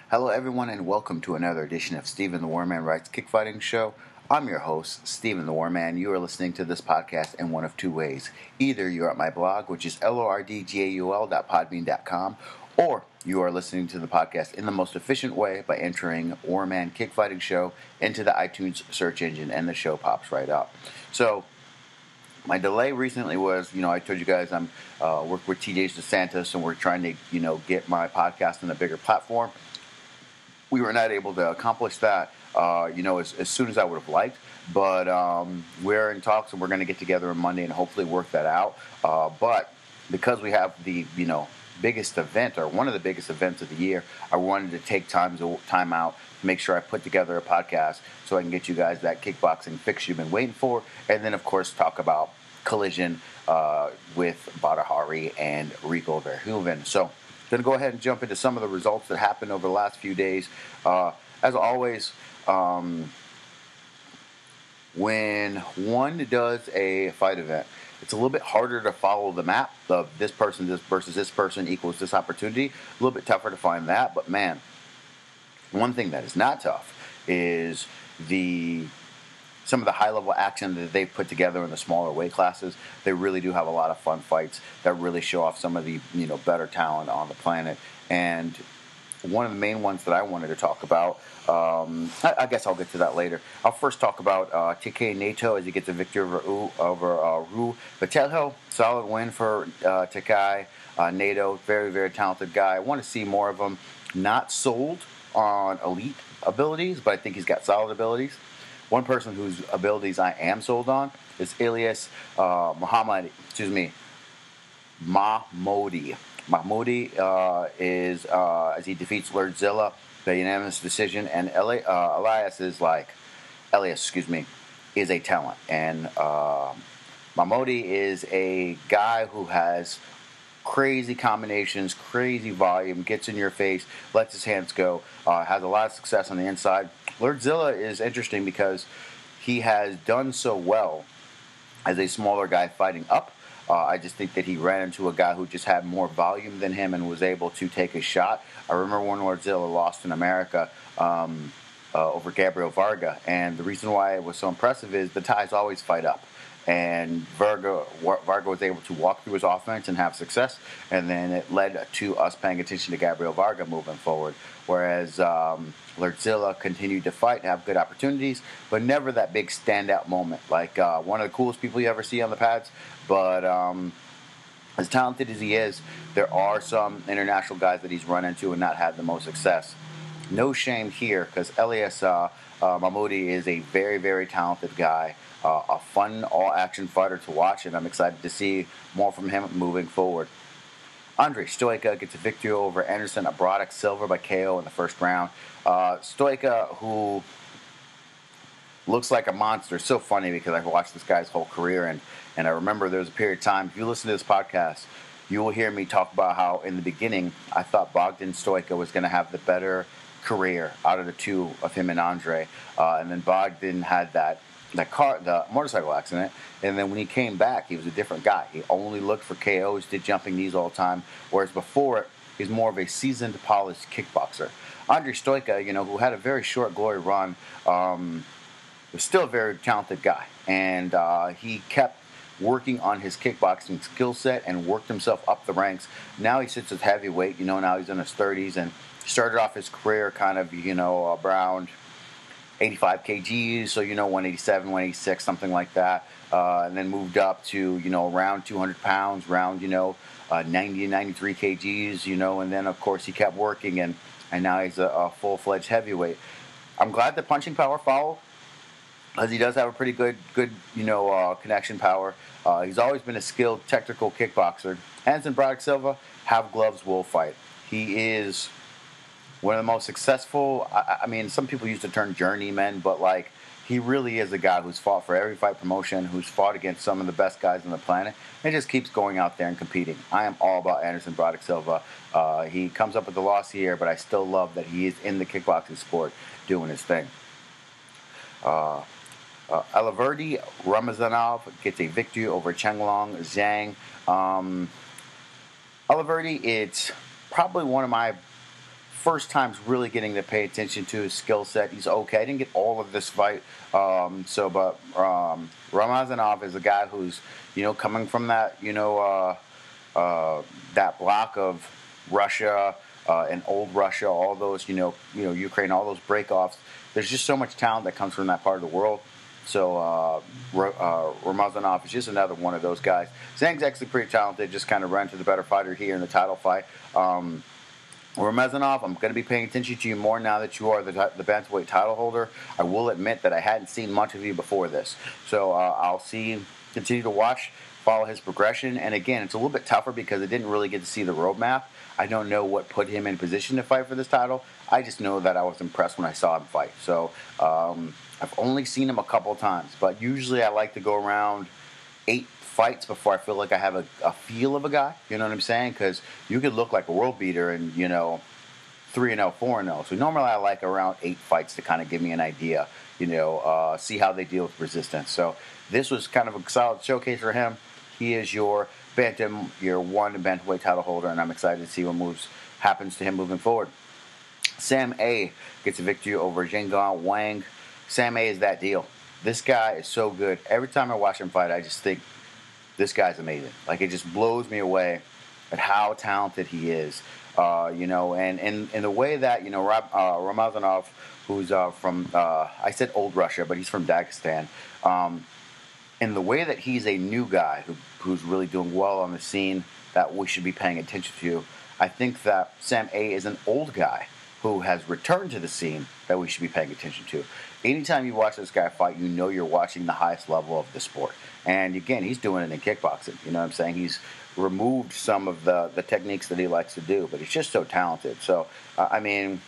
Hello, everyone, and welcome to another edition of Stephen the Warman Writes Kickfighting Show. I'm your host, Stephen the Warman. You are listening to this podcast in one of two ways. Either you're at my blog, which is lordgaul.podbean.com, or you are listening to the podcast in the most efficient way by entering Warman Kickfighting Show into the iTunes search engine, and the show pops right up. So, my delay recently was, I told you guys I'm work with TJ DeSantis, and we're trying to, get my podcast on a bigger platform. We were not able to accomplish that, as soon as I would have liked. But we're in talks, and we're going to get together on Monday and hopefully work that out. But because we have the, biggest event, or one of the biggest events of the year, I wanted to take time out to make sure I put together a podcast so I can get you guys that kickboxing fix you've been waiting for. And then, of course, talk about Collision with Badr Hari and Rico Verhoeven. So, going to go ahead and jump into some of the results that happened over the last few days. As always, when one does a fight event, it's a little bit harder to follow the map of this person, this versus this person equals this opportunity. A little bit tougher to find that, but man, one thing that is not tough is some of the high-level action that they've put together in the smaller weight classes. They really do have a lot of fun fights that really show off some of the better talent on the planet. And one of the main ones that I wanted to talk about, I guess I'll get to that later. I'll first talk about TK Naito as he gets a victory over Ru Vitelho. Solid win for TK Naito. Very, very talented guy. I want to see more of him. Not sold on elite abilities, but I think he's got solid abilities. One person whose abilities I am sold on is Ilyas Mahmoudi. Mahmoudi is, as he defeats Lordzilla, the unanimous decision, and Ilyas is a talent. And Mahmoudi is a guy who has crazy combinations, crazy volume, gets in your face, lets his hands go, has a lot of success on the inside. Lordzilla is interesting because he has done so well as a smaller guy fighting up. I just think that he ran into a guy who just had more volume than him and was able to take a shot. I remember when Lordzilla lost in America over Gabriel Varga, and the reason why it was so impressive is the Thais always fight up. And Varga was able to walk through his offense and have success, and then it led to us paying attention to Gabriel Varga moving forward. Whereas Lordzilla continued to fight and have good opportunities, but never that big standout moment. Like one of the coolest people you ever see on the pads, but as talented as he is, there are some international guys that he's run into and not had the most success. No shame here, because Ilyas Mahmoudi is a very, very talented guy. A fun all-action fighter to watch, and I'm excited to see more from him moving forward. Andre Stoica gets a victory over Anderson Broderick Silva by KO in the first round. Stoica, who looks like a monster. It's so funny because I've watched this guy's whole career, and I remember there was a period of time, if you listen to this podcast, you will hear me talk about how in the beginning I thought Bogdan Stoica was going to have the better career out of the two of him and Andre. And then Bogdan had the motorcycle accident, and then when he came back, he was a different guy. He only looked for KOs, did jumping knees all the time, whereas before, he's more of a seasoned, polished kickboxer. Andre Stoica, who had a very short glory run, was still a very talented guy, and he kept working on his kickboxing skill set and worked himself up the ranks. Now he sits at heavyweight, now he's in his 30s, and started off his career kind of, around 85 kgs, so 187, 186, something like that, and then moved up to around 200 pounds, around 90 and 93 kgs, and then of course he kept working, and now he's a full-fledged heavyweight. I'm glad that punching power followed, as he does have a pretty good connection power. He's always been a skilled, technical kickboxer. Anderson Broderick Silva, have gloves, will fight. He is one of the most successful, I mean, some people use the term journeyman, but he really is a guy who's fought for every fight promotion, who's fought against some of the best guys on the planet, and just keeps going out there and competing. I am all about Anderson Broderick Silva. He comes up with the loss here, but I still love that he is in the kickboxing sport doing his thing. Aliverdi Ramazanov gets a victory over Chenglong Zhang. Aliverdi, it's probably one of my first time's really getting to pay attention to his skill set. He's okay. I didn't get all of this fight, but Ramazanov is a guy who's, coming from that, that block of Russia and old Russia, all those, Ukraine, all those breakoffs. There's just so much talent that comes from that part of the world. So Ramazanov is just another one of those guys. Zhang's actually pretty talented, just kind of ran to the better fighter here in the title fight. Ramazanov, I'm going to be paying attention to you more now that you are the bantamweight title holder. I will admit that I hadn't seen much of you before this. So I'll continue to watch, follow his progression. And again, it's a little bit tougher because I didn't really get to see the roadmap. I don't know what put him in position to fight for this title. I just know that I was impressed when I saw him fight. So I've only seen him a couple times, but usually I like to go around 8 fights before I feel like I have a feel of a guy. You know what I'm saying? Because you could look like a world beater and, 3-0, 4-0. So normally I like around 8 fights to kind of give me an idea, see how they deal with resistance. So this was kind of a solid showcase for him. He is your one bantamweight title holder, and I'm excited to see what happens to him moving forward. Sam A gets a victory over Zhengguan Wang. Sam A is that deal. This guy is so good. Every time I watch him fight, I just think this guy's amazing. Like, it just blows me away at how talented he is. And in the way that, Ramazanov, who's from, I said old Russia, but he's from Dagestan. In the way that he's a new guy who's really doing well on the scene that we should be paying attention to, I think that Sam A is an old guy who has returned to the scene that we should be paying attention to. Anytime you watch this guy fight, you know you're watching the highest level of the sport. And again, he's doing it in kickboxing. You know what I'm saying? He's removed some of the techniques that he likes to do, but he's just so talented. So, I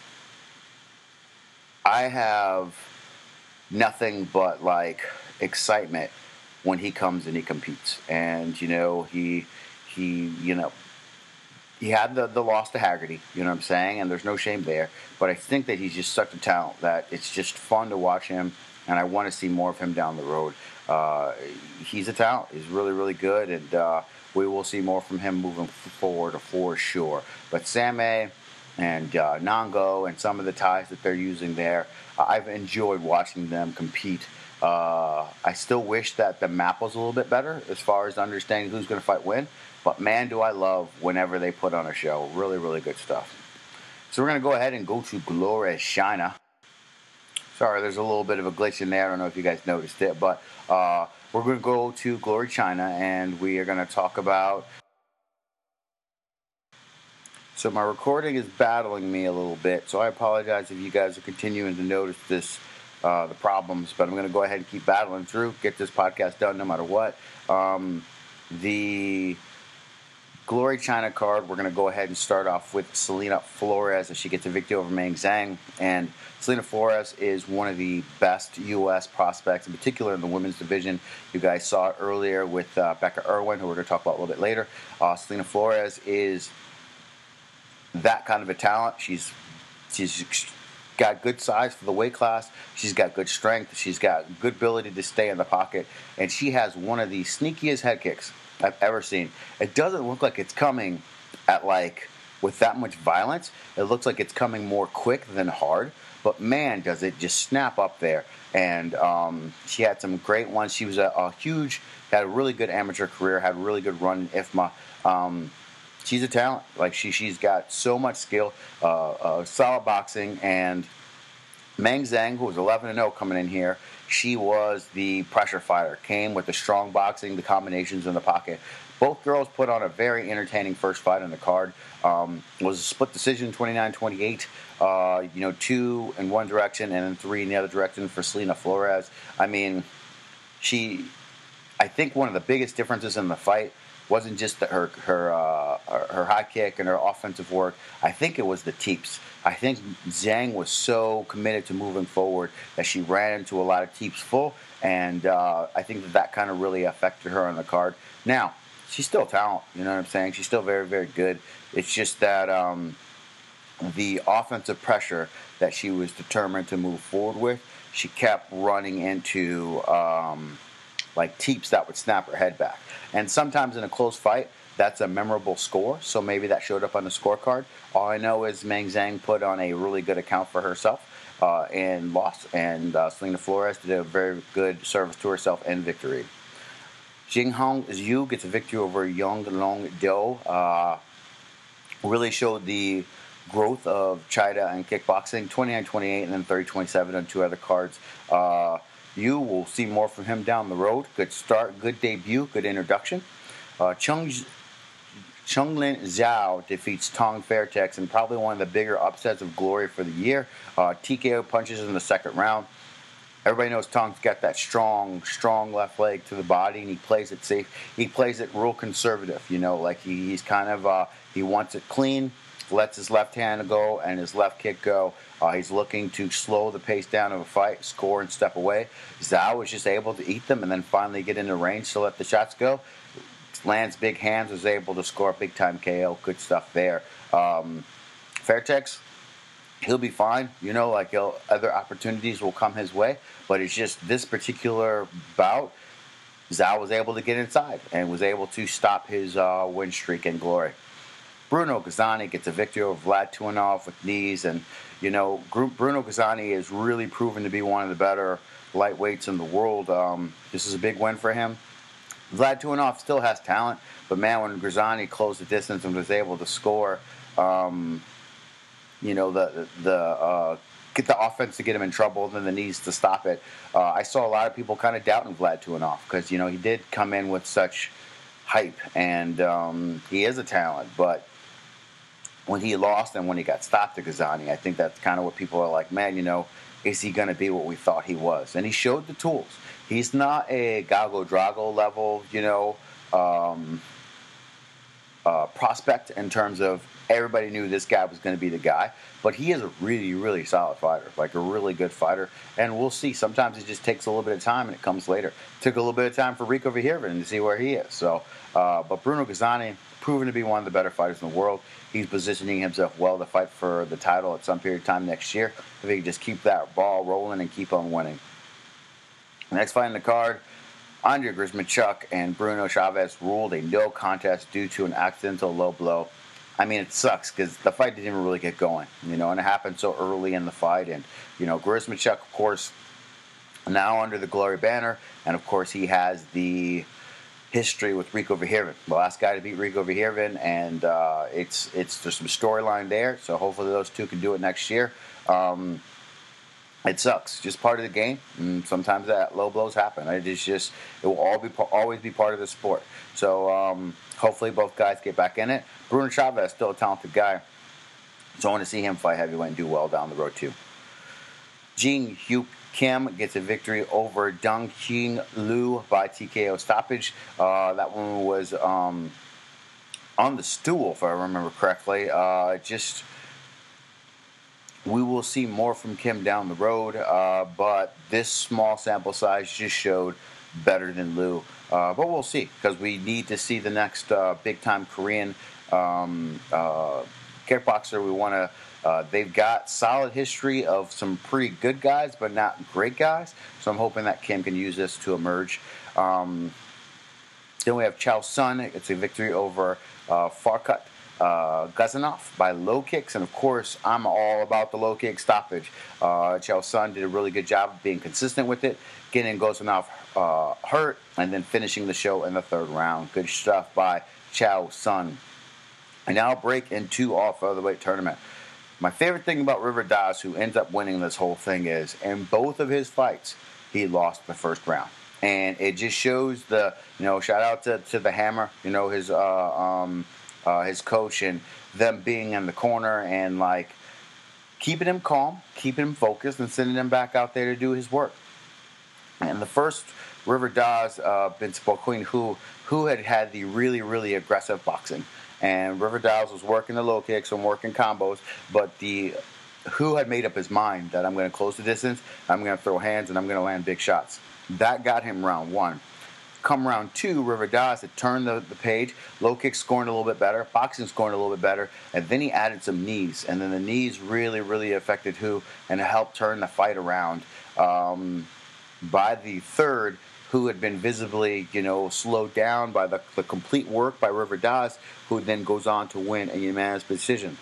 have nothing but, excitement when he comes and he competes. And, he had the loss to Haggerty, you know what I'm saying? And there's no shame there. But I think that he's just such a talent that it's just fun to watch him, and I want to see more of him down the road. He's a talent. He's really, really good, and we will see more from him moving forward for sure. But Sam A and Nongo and some of the ties that they're using there, I've enjoyed watching them compete. I still wish that the map was a little bit better as far as understanding who's going to fight when. But man, do I love whenever they put on a show. Really, really good stuff. So we're going to go ahead and go to Glory China. Sorry, there's a little bit of a glitch in there. I don't know if you guys noticed it. But we're going to go to Glory China, and we are going to talk about... So my recording is battling me a little bit, so I apologize if you guys are continuing to notice the problems. But I'm going to go ahead and keep battling through, get this podcast done no matter what. The Glory China card, we're going to go ahead and start off with Selena Flores as she gets a victory over Meng Zhang. And Selena Flores is one of the best U.S. prospects, in particular in the women's division. You guys saw it earlier with Becca Irwin, who we're going to talk about a little bit later. Selena Flores is that kind of a talent. She's got good size for the weight class. She's got good strength. She's got good ability to stay in the pocket. And she has one of the sneakiest head kicks I've ever seen. It doesn't look like it's coming with that much violence. It looks like it's coming more quick than hard. But man, does it just snap up there. And she had some great ones. She was had a really good amateur career, had a really good run in IFMA. She's a talent. She's got so much skill, solid boxing. And Meng Zhang, who was 11-0 coming in here, she was the pressure fighter, came with the strong boxing, the combinations in the pocket. Both girls put on a very entertaining first fight on the card. It was a split decision, 29-28. 2 in one direction and then 3 in the other direction for Selena Flores. I think one of the biggest differences in the fight wasn't just her high kick and her offensive work. I think it was the teeps. I think Zhang was so committed to moving forward that she ran into a lot of teeps full, and I think that kind of really affected her on the card. Now, she's still talent, you know what I'm saying? She's still very, very good. It's just that the offensive pressure that she was determined to move forward with, she kept running into teeps that would snap her head back. And sometimes in a close fight, that's a memorable score, so maybe that showed up on the scorecard. All I know is Meng Zhang put on a really good account for herself and lost, and Selena Flores did a very good service to herself and victory. Jinghong Zhu gets a victory over Yong Long Do. Really showed the growth of China and kickboxing, 29-28 and then 30-27 on 2 other cards. You will see more from him down the road. Good start, good debut, good introduction. Chunglin Zhao defeats Tong Fairtex in probably one of the bigger upsets of glory for the year. TKO punches in the second round. Everybody knows Tong's got that strong left leg to the body, and he plays it safe. He plays it real conservative, like he's kind of, he wants it clean, lets his left hand go and his left kick go. He's looking to slow the pace down of a fight, score, and step away. Zhao was just able to eat them and then finally get into range to let the shots go. Lands big hands, was able to score a big-time KO. Good stuff there. Fairtex, he'll be fine. Other opportunities will come his way. But it's just this particular bout, Zhao was able to get inside and was able to stop his win streak in glory. Bruno Gazani gets a victory over Vlad Tuanov with knees. And, Bruno Gazani is really proven to be one of the better lightweights in the world. This is a big win for him. Vlad Tuanov still has talent, but man, when Grazani closed the distance and was able to score, get the offense to get him in trouble, and then the knees to stop it. I saw a lot of people kind of doubting Vlad Tuanov because he did come in with such hype, and he is a talent, but when he lost and when he got stopped to Gazani, I think that's kind of what people are like, man, is he going to be what we thought he was? And he showed the tools. He's not a Gago Drago level, prospect in terms of everybody knew this guy was going to be the guy, but he is a really, really solid fighter, like a really good fighter, and we'll see. Sometimes it just takes a little bit of time and it comes later. Took a little bit of time for Rico Verhoeven to see where he is. So, but Bruno Gazani, proven to be one of the better fighters in the world. He's positioning himself well to fight for the title at some period of time next year. If he can just keep that ball rolling and keep on winning. Next fight in the card, Andre Grismanchuk and Bruno Chavez ruled a no contest due to an accidental low blow. I mean, it sucks because the fight didn't even really get going, and it happened so early in the fight. And, Grismanchuk, of course, now under the Glory banner, and, of course, he has the history with Rico Verhoeven, the last guy to beat Rico Verhoeven, and there's some storyline there, so hopefully those two can do it next year. It sucks, just part of the game, and sometimes that low blows happen. It will always be part of the sport. So hopefully both guys get back in it. Bruno Chavez, still a talented guy, so I want to see him fight heavyweight and do well down the road too. Jing Hyuk Kim gets a victory over Dong Qing Liu by TKO stoppage. That one was on the stool, if I remember correctly. We will see more from Kim down the road, but this small sample size just showed better than Liu. But we'll see, because we need to see the next big-time Korean kickboxer. We want to. They've got solid history of some pretty good guys, but not great guys. So I'm hoping that Kim can use this to emerge. Then we have Chael Sonnen. It's a victory over Farkut Gazanov by low kicks, and of course I'm all about the low kick stoppage. Chael Sonnen did a really good job of being consistent with it, getting Gazanov hurt, and then finishing the show in the third round. Good stuff by Chael Sonnen. And now break into all featherweight tournament. My favorite thing about River Das, who ends up winning this whole thing, is in both of his fights he lost the first round. And it just shows shout out to the Hammer, his coach, and them being in the corner and keeping him calm, keeping him focused, and sending him back out there to do his work. And the first River Das been Queen, who had the really, really aggressive boxing. And River Das was working the low kicks and working combos, but who had made up his mind that I'm going to close the distance, I'm going to throw hands, and I'm going to land big shots. That got him round one. Come round two, River Das had turned the page. Low kicks scoring a little bit better, boxing scoring a little bit better, and then he added some knees. And then the knees really, really affected and helped turn the fight around. By the third, who had been visibly, slowed down by the complete work by River Daz, who then goes on to win a unanimous decision.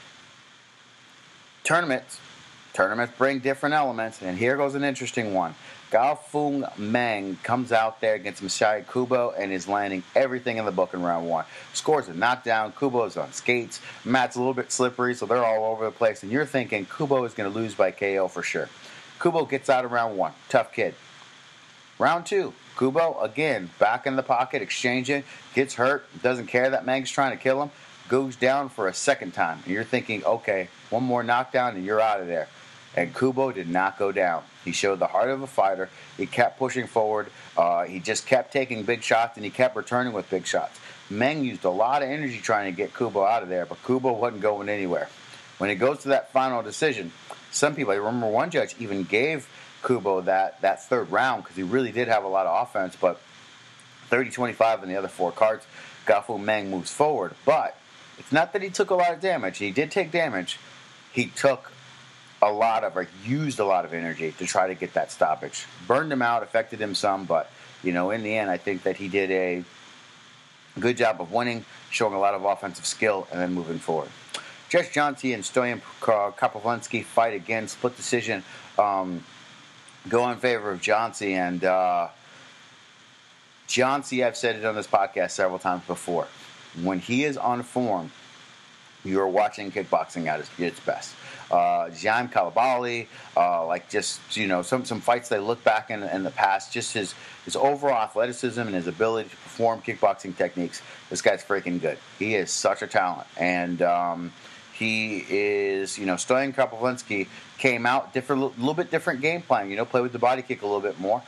Tournaments bring different elements, and here goes an interesting one. Gao Meng comes out there against Masaya Kubo and is landing everything in the book in round one. Scores a knockdown. Kubo is on skates. Matt's a little bit slippery, so they're all over the place. And you're thinking Kubo is going to lose by KO for sure. Kubo gets out of round one. Tough kid. Round two. Kubo, again, back in the pocket, exchanging, gets hurt, doesn't care that Meng's trying to kill him, goes down for a second time. And you're thinking, okay, one more knockdown and you're out of there. And Kubo did not go down. He showed the heart of a fighter. He kept pushing forward. He just kept taking big shots, and he kept returning with big shots. Meng used a lot of energy trying to get Kubo out of there, but Kubo wasn't going anywhere. When it goes to that final decision, some people, I remember one judge even gave Kubo that third round because he really did have a lot of offense, but 30-25 in the other four cards, Gao Meng moves forward. But it's not that he took a lot of damage. He did take damage. He took used a lot of energy to try to get that stoppage. Burned him out, affected him some, but, in the end, I think that he did a good job of winning, showing a lot of offensive skill, and then moving forward. Josh Johnson and Stoyan Krapavlensky fight again, split decision, go in favor of Johnson, and Johnson, I've said it on this podcast several times before, when he is on form, you are watching kickboxing at its best. Jaime Kalabali, some fights they look back in the past, just his overall athleticism and his ability to perform kickboxing techniques. This guy's freaking good. He is such a talent, and he is, Stoyan Krapavlensky came out little bit different game plan. Play with the body kick a little bit more.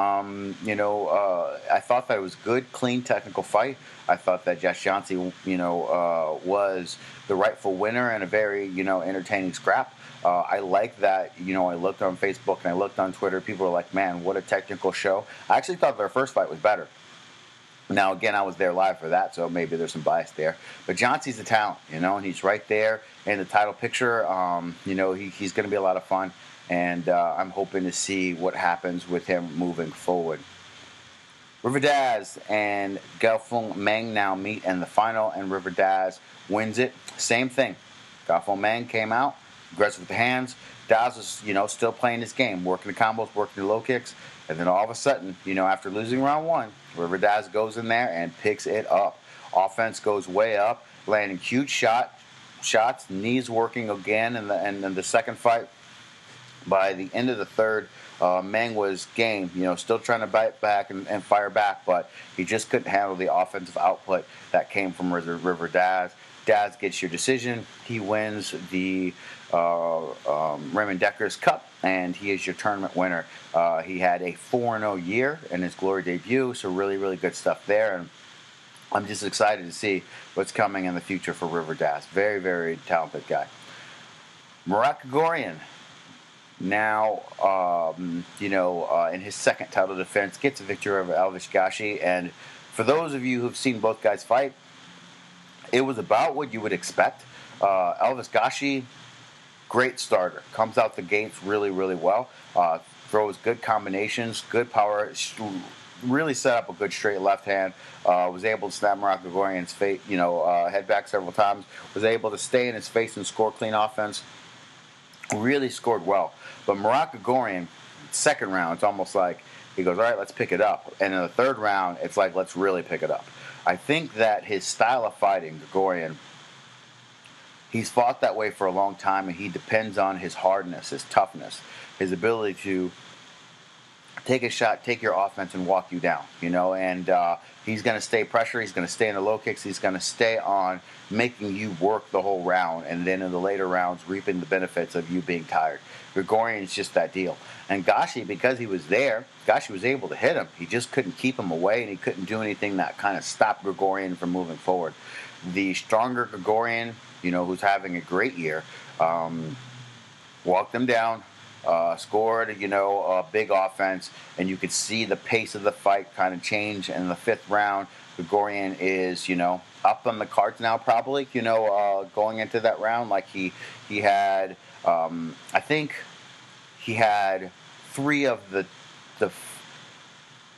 I thought that it was good, clean, technical fight. I thought that Josh Johnson, was the rightful winner and a very, entertaining scrap. I like that, I looked on Facebook and I looked on Twitter. People were like, man, what a technical show. I actually thought their first fight was better. Now, again, I was there live for that, so maybe there's some bias there. But Johnson's a talent, and he's right there in the title picture. He's going to be a lot of fun, and I'm hoping to see what happens with him moving forward. River Daz and Gao Meng now meet in the final, and River Daz wins it. Same thing. Gao Meng came out, aggressive with the hands. Daz was, still playing his game, working the combos, working the low kicks. And then all of a sudden, after losing round one, River Daz goes in there and picks it up. Offense goes way up, landing huge shots, knees working again in the second fight. By the end of the third, Meng was game, still trying to bite back and fire back, but he just couldn't handle the offensive output that came from River Daz. Daz gets your decision. He wins the Raymond Deckers Cup, and he is your tournament winner. He had a 4-0 year in his Glory debut, so really, really good stuff there. And I'm just excited to see what's coming in the future for River Daz. Very, very talented guy. Murat Grigorian, now, in his second title defense, gets a victory over Elvis Gashi. And for those of you who've seen both guys fight, it was about what you would expect. Elvis Gashi, great starter. Comes out the gates really, really well. Throws good combinations, good power. Really set up a good straight left hand. Was able to snap Murat Grigorian's face, head back several times. Was able to stay in his face and score clean offense. Really scored well. But Murat Grigorian, second round, it's almost like he goes, all right, let's pick it up. And in the third round, it's like, let's really pick it up. I think that his style of fighting, Grigorian, he's fought that way for a long time, and he depends on his hardness, his toughness, his ability to take a shot, take your offense, and walk you down, and he's going to stay pressure, he's going to stay in the low kicks, he's going to stay on making you work the whole round, and then in the later rounds, reaping the benefits of you being tired. Grigorian's just that deal. And Gashi, because he was there, Gashi was able to hit him. He just couldn't keep him away, and he couldn't do anything that kind of stopped Grigorian from moving forward. The stronger Grigorian, who's having a great year, walked him down, scored, a big offense, and you could see the pace of the fight kind of change in the fifth round. Grigorian is, up on the cards now probably, going into that round. Like he had, I think he had three of the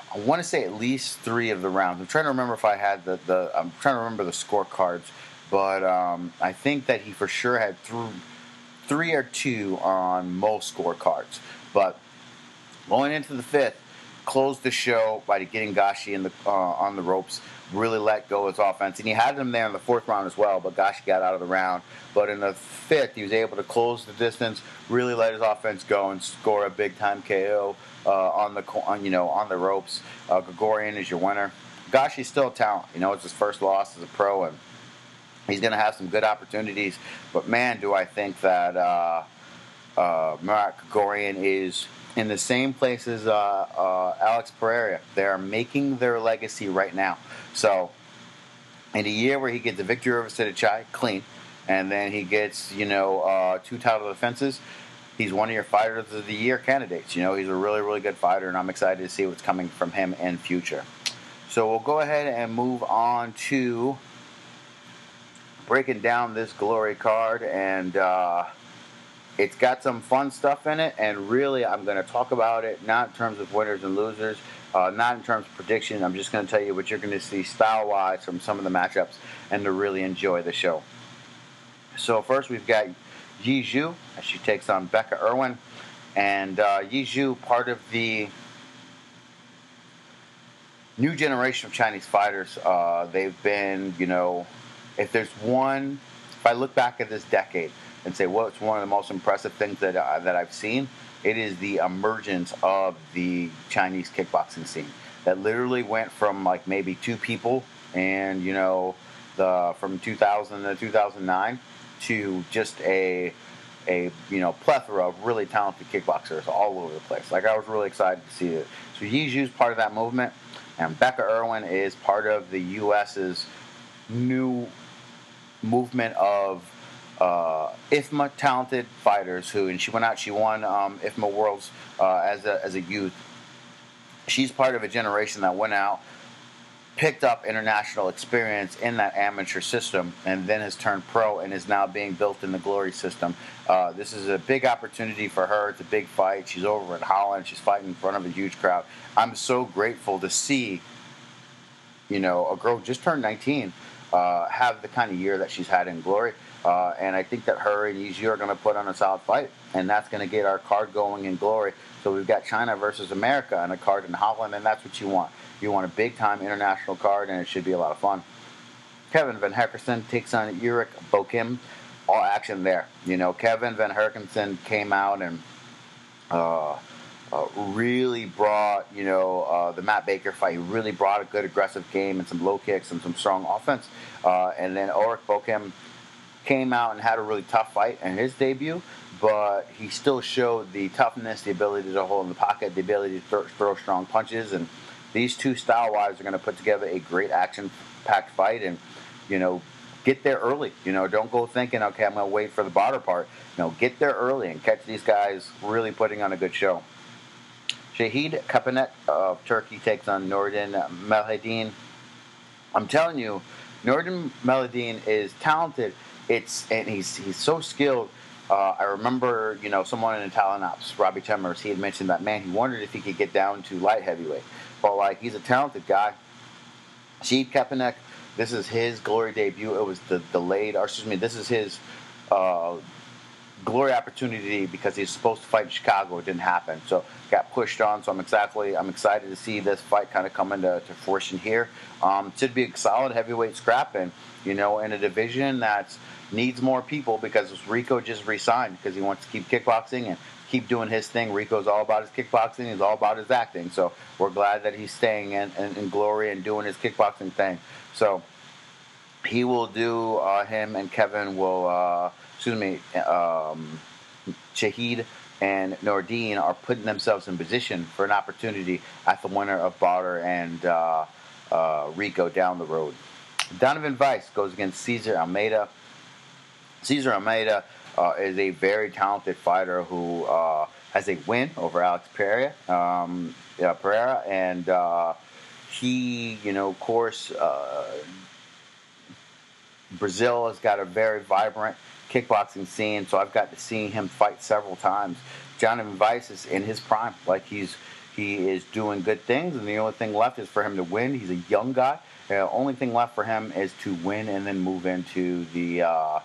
I want to say at least 3 of the rounds. I'm trying to remember if I had I'm trying to remember the scorecards, but I think that he for sure had 3 or 2 on most scorecards. But going into the 5th, closed the show by getting Gashi on the ropes, really let go of his offense. And he had him there in the 4th round as well, but Gashi got out of the round. But in the 5th, he was able to close the distance, really let his offense go, and score a big-time KO on the ropes. Gregorian is your winner. Gashi's still a talent. It's his first loss as a pro, and he's going to have some good opportunities. But, man, do I think that Marat Gregorian is in the same place as Alex Pereira. They're making their legacy right now. So, in a year where he gets the victory over Sidichai, clean, and then he gets, 2 title defenses, he's one of your Fighters of the Year candidates. He's a really, really good fighter, and I'm excited to see what's coming from him in future. So we'll go ahead and move on to breaking down this Glory card, and it's got some fun stuff in it, and really I'm going to talk about it not in terms of winners and losers, not in terms of prediction. I'm just going to tell you what you're going to see style-wise from some of the matchups and to really enjoy the show. So first we've got Yi Zhu as she takes on Becca Irwin. And Yi Zhu, part of the new generation of Chinese fighters. They've been, if I look back at this decade and say what's one of the most impressive things that I've seen, it is the emergence of the Chinese kickboxing scene. That literally went from like maybe 2 people and, from 2000 to 2009 to just a plethora of really talented kickboxers all over the place. Like, I was really excited to see it. So Yi Zhu's part of that movement, and Becca Irwin is part of the U.S.'s new movement of IFMA talented fighters and she won IFMA Worlds as a youth. She's part of a generation that went out, picked up international experience in that amateur system, and then has turned pro and is now being built in the Glory system. This is a big opportunity for her. It's a big fight. She's over in Holland. She's fighting in front of a huge crowd. I'm so grateful to see, a girl just turned 19 have the kind of year that she's had in Glory. And I think that her and Yi Zhu are going to put on a solid fight, and that's going to get our card going in Glory. So we've got China versus America on a card in Holland, and that's what you want. You want a big-time international card, and it should be a lot of fun. Kevin Van Herkensen takes on Eric Bokim. All action there. Kevin Van Herkensen came out and really brought, the Matt Baker fight. He really brought a good aggressive game and some low kicks and some strong offense. And then Eric Bokim came out and had a really tough fight in his debut, but he still showed the toughness, the ability to hold in the pocket, the ability to throw strong punches. And these two style-wise are going to put together a great action-packed fight and, get there early. Don't go thinking, okay, I'm going to wait for the bottom part. Get there early and catch these guys really putting on a good show. Shahid Kapanek of Turkey takes on Nordin Melhedin. I'm telling you, Nordin Melhedin is talented. And he's so skilled. I remember, someone in Italian Ops, Robbie Chemers, he had mentioned that, man, he wondered if he could get down to light heavyweight. But, he's a talented guy. Shahid Kapanek, this is his Glory debut. It was this is his Glory opportunity because he's supposed to fight in Chicago. It didn't happen. So, got pushed on. So, I'm excited to see this fight kind of come into fruition here. Should be a solid heavyweight scrap, and, in a division that needs more people because Rico just re-signed because he wants to keep kickboxing and keep doing his thing. Rico's all about his kickboxing. He's all about his acting. So we're glad that he's staying in Glory and doing his kickboxing thing. So he will do, him and Kevin will, Shahid and Nordin are putting themselves in position for an opportunity at the winner of Bauder and Rico down the road. Donovan Weiss goes against Cesar Almeida. Cesar Almeida is a very talented fighter who has a win over Alex Pereira, and he, of course, Brazil has got a very vibrant kickboxing scene, so I've got to see him fight several times. Donovan Weiss is in his prime. He's He is doing good things, and the only thing left is for him to win. He's a young guy. The only thing left for him is to win and then move into the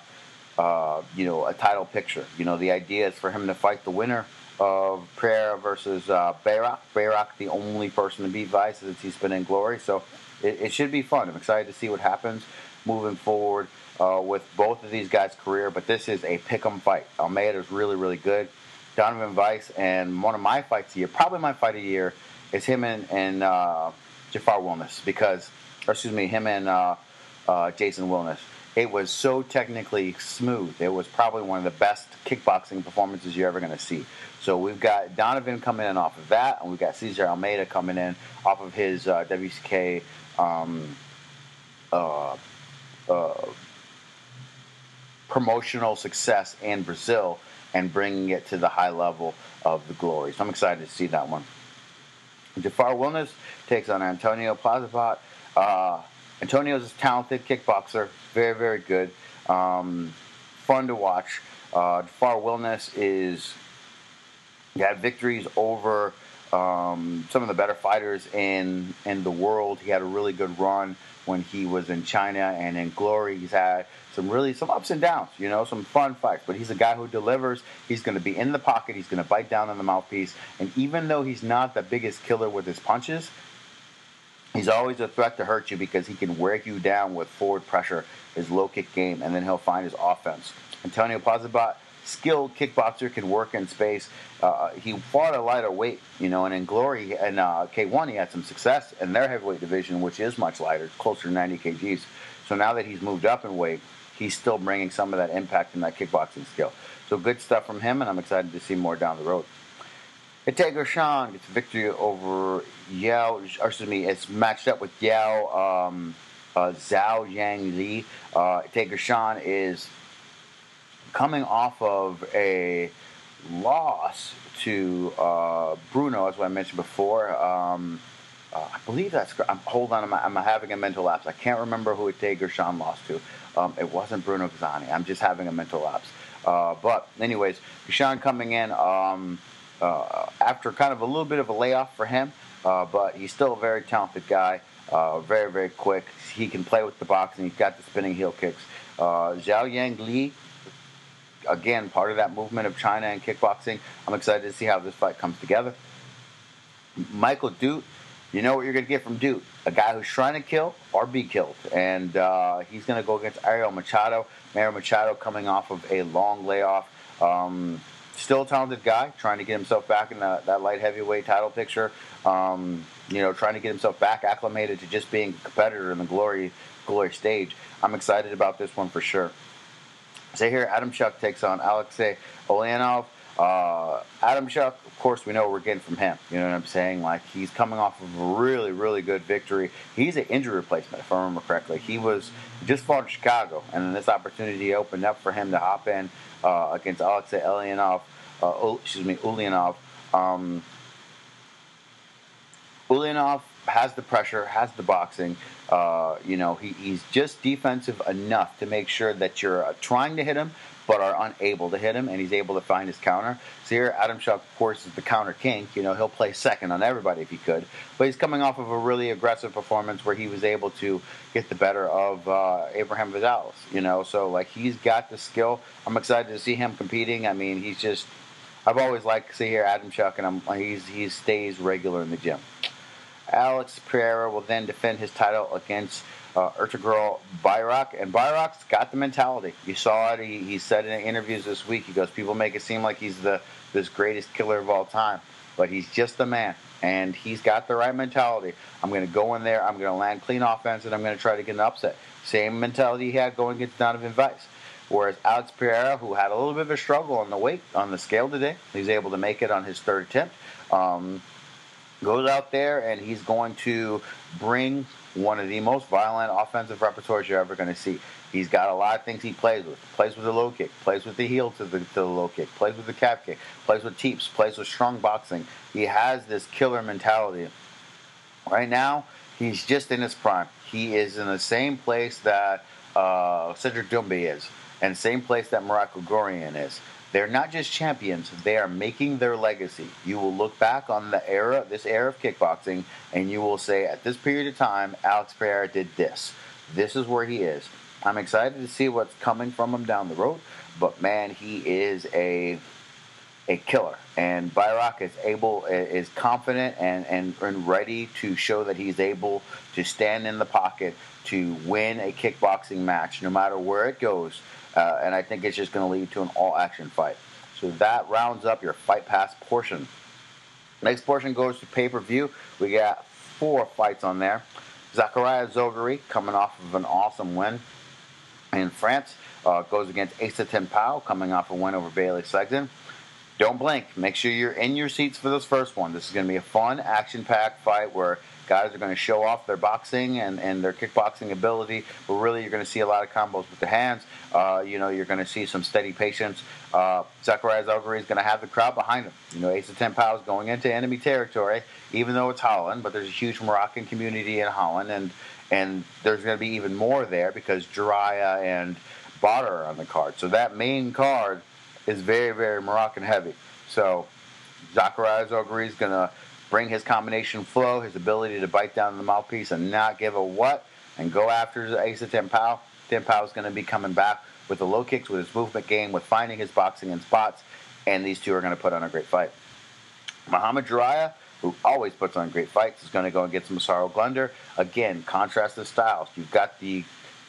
a title picture. The idea is for him to fight the winner of Pereira versus Bayrock. Bayrock, the only person to beat Vice since he's been in Glory. So it should be fun. I'm excited to see what happens moving forward with both of these guys' career. But this is a pick-em fight. Almeida is really, really good. Donovan Vice, and one of my fights of the year, probably my fight of the year, is him and Jafar Wilness, him and Jason Wilness. It was so technically smooth. It was probably one of the best kickboxing performances you're ever going to see. So we've got Donovan coming in off of that, and we've got Cesar Almeida coming in off of his WCK promotional success in Brazil and bringing it to the high level of the Glory. So I'm excited to see that one. Jafar Wilness takes on Antonio Plazibat. Antonio's a talented kickboxer, very, very good, fun to watch. Jafar Wilness had victories over some of the better fighters in the world. He had a really good run when he was in China and in Glory. He's had some ups and downs, some fun fights. But he's a guy who delivers. He's going to be in the pocket. He's going to bite down on the mouthpiece. And even though he's not the biggest killer with his punches, he's always a threat to hurt you because he can wear you down with forward pressure, his low kick game, and then he'll find his offense. Antonio Plazibat, skilled kickboxer, can work in space. He fought a lighter weight, and in Glory and K1 he had some success in their heavyweight division, which is much lighter, closer to 90 kgs. So now that he's moved up in weight, he's still bringing some of that impact and that kickboxing skill. So good stuff from him, and I'm excited to see more down the road. Ite Gershon gets a victory over it's matched up with Zhao Yang Li. Ite Gershon is coming off of a loss to Bruno, as I mentioned before. I believe that's. Hold on, I'm having a mental lapse. I can't remember who Ite Gershon lost to. It wasn't Bruno Kazani. I'm just having a mental lapse. But anyways, Gershon coming in after kind of a little bit of a layoff for him, but he's still a very talented guy. Very, very quick. He can play with the boxing. He's got the spinning heel kicks. Zhao Yang Li, again, part of that movement of China and kickboxing. I'm excited to see how this fight comes together. Michael Dute, you know what you're going to get from Dute. A guy who's trying to kill or be killed. And he's going to go against Ariel Machado. Ariel Machado coming off of a long layoff. Still a talented guy, trying to get himself back in that light heavyweight title picture. Trying to get himself back acclimated to just being a competitor in the glory stage. I'm excited about this one for sure. So here, Adam Chuk takes on Alexei Oleanov. Adam Chuk, of course, we know what we're getting from him. You know what I'm saying? Like, he's coming off of a really, really good victory. He's an injury replacement, if I remember correctly. He just fought in Chicago, and then this opportunity opened up for him to hop in against Alexei Oleanov. Ulyanov. Ulyanov has the pressure, has the boxing. He's just defensive enough to make sure that you're trying to hit him, but are unable to hit him, and he's able to find his counter. So here, Adam Chuk, of course, is the counter king. He'll play second on everybody if he could. But he's coming off of a really aggressive performance where he was able to get the better of Abraham Vidalis. So, he's got the skill. I'm excited to see him competing. I mean, I've always liked to see here Adam Chuk, and he stays regular in the gym. Alex Pereira will then defend his title against Ertugrul Bayrak, and Bayrak's got the mentality. You saw it. He said in interviews this week, he goes, people make it seem like he's this greatest killer of all time, but he's just a man, and he's got the right mentality. I'm going to go in there, I'm going to land clean offense, and I'm going to try to get an upset. Same mentality he had going against Donovan Vice. Whereas Alex Pereira, who had a little bit of a struggle on the scale today, he's able to make it on his third attempt. Goes out there and he's going to bring one of the most violent offensive repertoires you're ever going to see. He's got a lot of things he plays with. Plays with the low kick, plays with the heel to the low kick, plays with the calf kick, plays with teeps, plays with strong boxing. He has this killer mentality. Right now, he's just in his prime. He is in the same place that Cedric Doumbé is, and same place that Murat Grigorian is. They're not just champions, they are making their legacy. You will look back on this era of kickboxing, and you will say, at this period of time, Alex Pereira did this. This is where he is. I'm excited to see what's coming from him down the road, but man, he is a killer. And Bayrak is confident and ready to show that he's able to stand in the pocket to win a kickboxing match, no matter where it goes. And I think it's just going to lead to an all-action fight. So that rounds up your Fight Pass portion. Next portion goes to pay-per-view. We got 4 fights on there. Zachariah Zogari, coming off of an awesome win in France, goes against Asa Tenpao, coming off a win over Bailey Sexton. Don't blink. Make sure you're in your seats for this first one. This is going to be a fun, action-packed fight where guys are going to show off their boxing and their kickboxing ability, but really you're going to see a lot of combos with the hands. You're going to see some steady patience. Zachariah Zogari is going to have the crowd behind him. Asa Tenpao is going into enemy territory, even though it's Holland, but there's a huge Moroccan community in Holland, and there's going to be even more there because Jiraiya and Badr are on the card. So that main card is very, very Moroccan heavy. So Zachariah Zogari is going to bring his combination flow, his ability to bite down the mouthpiece and not give a what, and go after Asa Tenpao. Tenpao is going to be coming back with the low kicks, with his movement game, with finding his boxing in spots, and these two are going to put on a great fight. Muhammad Jiraiya, who always puts on great fights, is going to go against Massaro Glunder. Again, contrast of styles. You've got the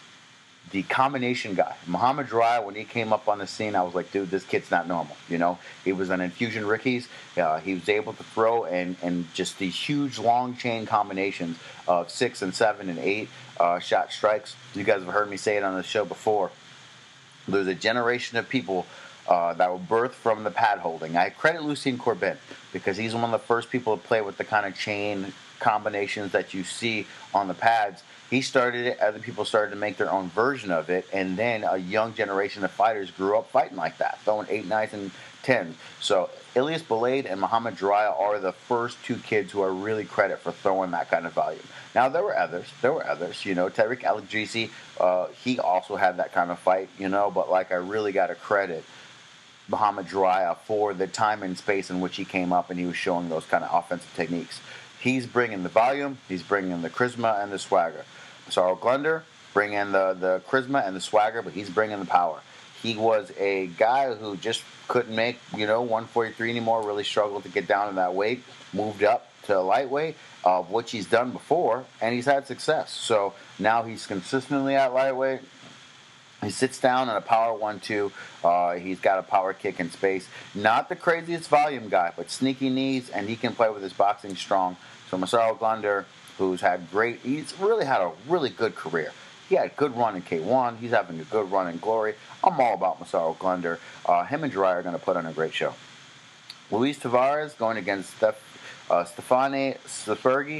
combination guy. Muhammad Jiraiya, when he came up on the scene, I was like, dude, this kid's not normal. He was an Infusion Ricky's. He was able to throw and just these huge long chain combinations of 6 and 7 and 8 shot strikes. You guys have heard me say it on the show before. There's a generation of people that were birthed from the pad holding. I credit Lucien Corbin because he's one of the first people to play with the kind of chain combinations that you see on the pads. He started it, other people started to make their own version of it, and then a young generation of fighters grew up fighting like that, throwing 8, 9, and 10. So Ilias Balade and Muhammad Jiraiya are the first 2 kids who are really credit for throwing that kind of volume. Now, there were others. Tariq Al-Idrisi, he also had that kind of fight, but I really got to credit Muhammad Jiraiya for the time and space in which he came up and he was showing those kind of offensive techniques. He's bringing the volume, he's bringing the charisma and the swagger. Massaro Glunder bringing the charisma and the swagger, but he's bringing the power. He was a guy who just couldn't make 143 anymore, really struggled to get down to that weight, moved up to lightweight, of which he's done before, and he's had success. So now he's consistently at lightweight. He sits down in a power 1-2. He's got a power kick in space. Not the craziest volume guy, but sneaky knees, and he can play with his boxing strong. So Massaro Glunder, he's really had a really good career. He had a good run in K1. He's having a good run in Glory. I'm all about Massaro Glunder. Him and Jiraiya are going to put on a great show. Luis Tavares going against Stefane Sfergi.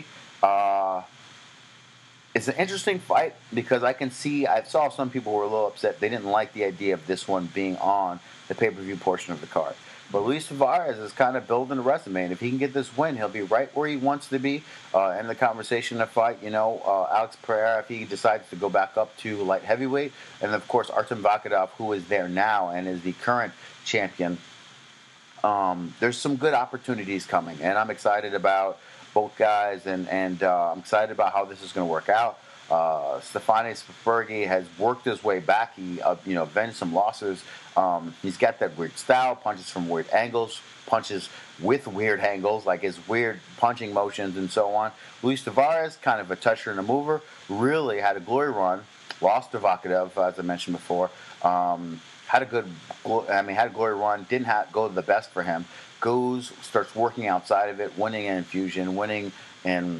It's an interesting fight because I saw some people were a little upset. They didn't like the idea of this one being on the pay-per-view portion of the card. But Luis Tavares is kind of building a resume, and if he can get this win, he'll be right where he wants to be in the conversation of fight. Alex Pereira, if he decides to go back up to light heavyweight, and of course Artem Vakadov, who is there now and is the current champion. There's some good opportunities coming, and I'm excited about both guys, and I'm excited about how this is going to work out. Stefane Sfergi has worked his way back. He avenged some losses. He's got that weird style, punches from weird angles, punches with weird angles, like his weird punching motions and so on. Luis Tavares, kind of a toucher and a mover, really had a glory run. Lost to Vakadov, as I mentioned before. Had a glory run. Didn't go to the best for him. Starts working outside of it, winning in Infusion, winning in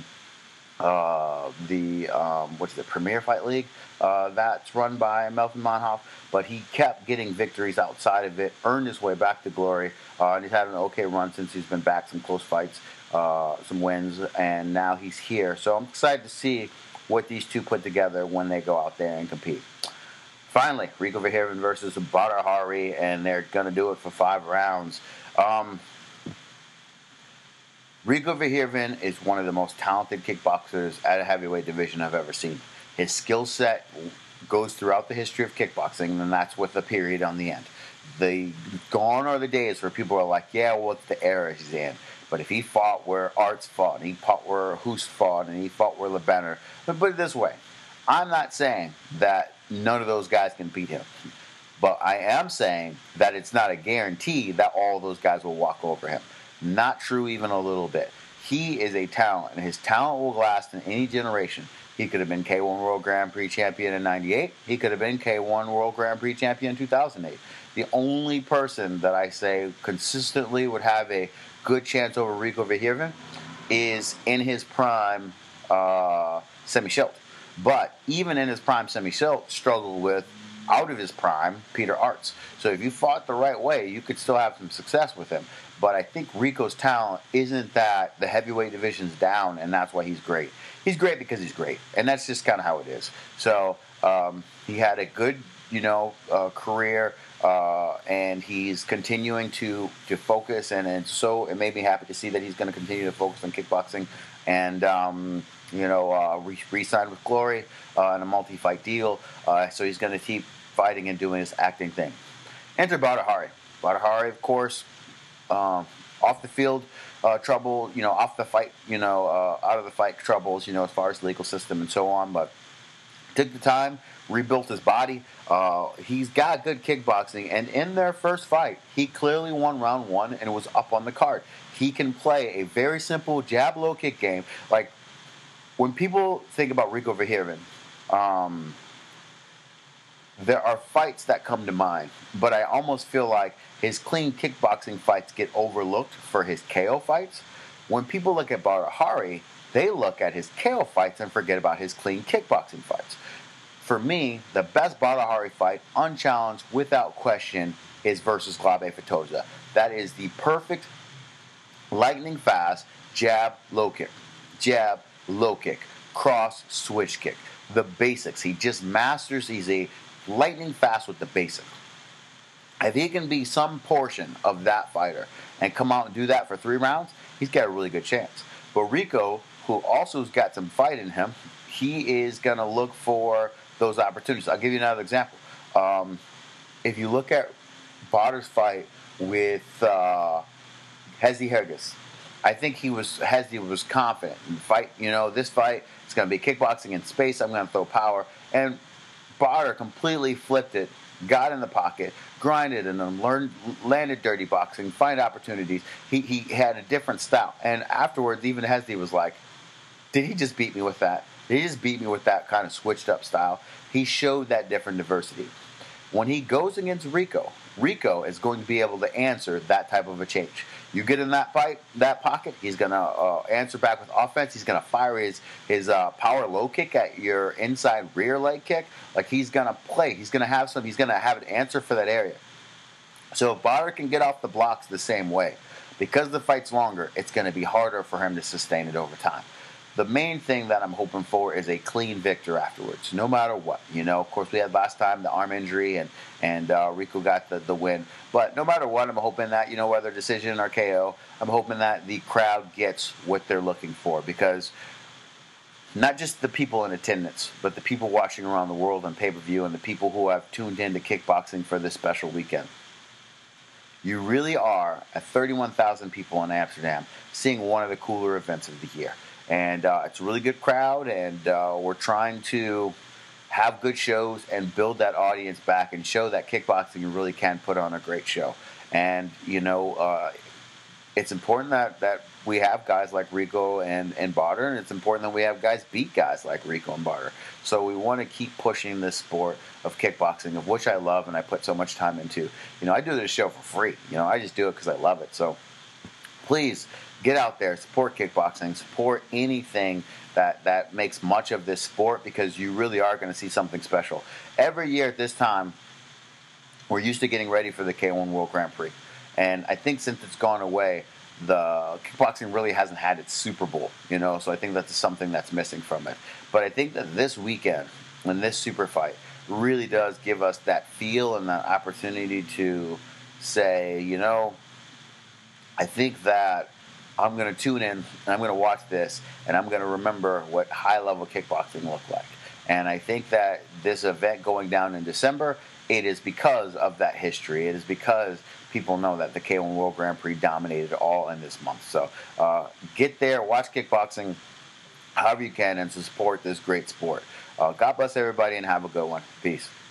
the Premier Fight League that's run by Melvin Monhoff, but he kept getting victories outside of it, earned his way back to Glory, and he's had an okay run since he's been back, some close fights, some wins, and now he's here. So I'm excited to see what these two put together when they go out there and compete. Finally, Rico Verhoeven versus Badr Hari, and they're going to do it for 5 rounds. Rico Verhoeven is one of the most talented kickboxers at a heavyweight division I've ever seen. His skill set goes throughout the history of kickboxing, and that's with a period on the end. The gone are the days where people are like, yeah, what's the era he's in? But if he fought where Arts fought, and he fought where Hoost fought, and he fought where LeBenner, but put it this way, I'm not saying that none of those guys can beat him. But I am saying that it's not a guarantee that all those guys will walk over him. Not true even a little bit. He is a talent, and his talent will last in any generation. He could have been K1 World Grand Prix champion in 98. He could have been K1 World Grand Prix champion in 2008. The only person that I say consistently would have a good chance over Rico Verhoeven is in his prime Semi Schilt. But even in his prime, Semi Schilt struggled with, out of his prime, Peter Arts. So if you fought the right way, you could still have some success with him. But I think Rico's talent isn't that the heavyweight division's down, and that's why he's great. He's great because he's great, and that's just kind of how it is. So he had a good, career, and he's continuing to focus, and so it made me happy to see that he's going to continue to focus on kickboxing, and re-signed with Glory in a multi-fight deal. So he's going to keep fighting and doing his acting thing. Enter Badr Hari. Badr Hari, of course, off the field trouble, off the fight, out of the fight troubles, as far as the legal system and so on. But took the time, rebuilt his body. He's got good kickboxing, and in their first fight, he clearly won round one and was up on the card. He can play a very simple jab low kick game. Like, when people think about Rico Verhoeven, there are fights that come to mind, but I almost feel like his clean kickboxing fights get overlooked for his KO fights. When people look at Badr Hari, they look at his KO fights and forget about his clean kickboxing fights. For me, the best Badr Hari fight, unchallenged, without question, is versus Glebe Fatoza. That is the perfect, lightning fast jab, low kick, jab, low kick, cross, switch kick. The basics. He just masters. He's a lightning fast with the basics. If he can be some portion of that fighter and come out and do that for 3 rounds, he's got a really good chance. But Rico, who also has got some fight in him, he is going to look for those opportunities. I'll give you another example. If you look at Badr's fight with Hezzy Herges, I think Hezzy was confident in the fight. This fight is going to be kickboxing in space. I'm going to throw power. And Badr completely flipped it, got in the pocket, grinded and then landed dirty boxing, find opportunities. He had a different style. And afterwards, even Hezzy was like, did he just beat me with that? Did he just beat me with that kind of switched up style? He showed that different diversity. When he goes against Rico, Rico is going to be able to answer that type of a change. You get in that pocket, he's going to answer back with offense. He's going to fire his power low kick at your inside rear leg kick. Like, he's going to play. He's going to have an answer for that area. So if Badr can get off the blocks the same way, because the fight's longer, it's going to be harder for him to sustain it over time. The main thing that I'm hoping for is a clean victor afterwards, no matter what. Of course, we had last time the arm injury, and Rico got the win. But no matter what, I'm hoping that, whether decision or KO, I'm hoping that the crowd gets what they're looking for. Because not just the people in attendance, but the people watching around the world on pay-per-view and the people who have tuned into kickboxing for this special weekend. You really are, at 31,000 people in Amsterdam, seeing one of the cooler events of the year. And it's a really good crowd, and we're trying to have good shows and build that audience back and show that kickboxing really can put on a great show. And, it's important that we have guys like Rico and Badr, and it's important that we have guys beat guys like Rico and Badr. So we want to keep pushing this sport of kickboxing, of which I love and I put so much time into. I do this show for free. I just do it because I love it. So please get out there, support kickboxing, support anything that makes much of this sport, because you really are going to see something special. Every year at this time, we're used to getting ready for the K1 World Grand Prix. And I think since it's gone away, the kickboxing really hasn't had its Super Bowl, so I think that's something that's missing from it. But I think that this weekend, and this super fight, really does give us that feel and that opportunity to say, I think that I'm going to tune in, and I'm going to watch this, and I'm going to remember what high-level kickboxing looked like. And I think that this event going down in December it is because of that history. It is because people know that the K1 World Grand Prix dominated all in this month. So get there, watch kickboxing however you can, and support this great sport. God bless everybody and have a good one. Peace.